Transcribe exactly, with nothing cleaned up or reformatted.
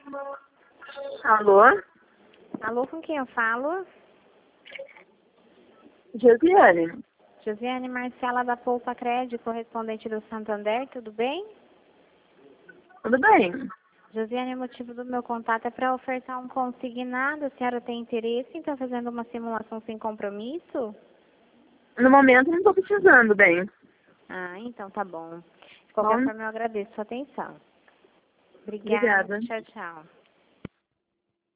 Alô? Alô, com quem eu falo? Josiane? Josiane Marcela da Poupa Crédito, correspondente do Santander, tudo bem? Tudo bem? Josiane, o motivo do meu contato é para ofertar um consignado. A senhora tem interesse em estar fazendo uma simulação sem compromisso? No momento não estou precisando, bem. Ah, então tá bom. De qualquer Bom, forma, eu agradeço a sua atenção. Obrigada. obrigada. Tchau, tchau.